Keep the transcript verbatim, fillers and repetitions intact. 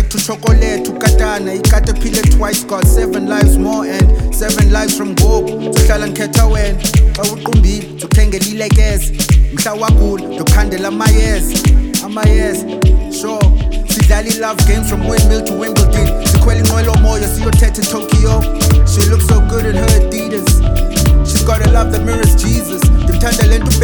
to chocolate, to katana, ikatapile twice, got seven lives more and seven lives from goku. Tuhlala nkhetha wena, xa uqumbile, tukhengelilekeze. Mhla wagula, ndokhandela amayeza, amayeza, sure. Sidlala love games from windmill to Wimbledon. Sikhwela inqwelomoya siyothetha eTokyo. She looks so good in her Adidas. She's got a love that mirrors Jesus. Ndimthanda lento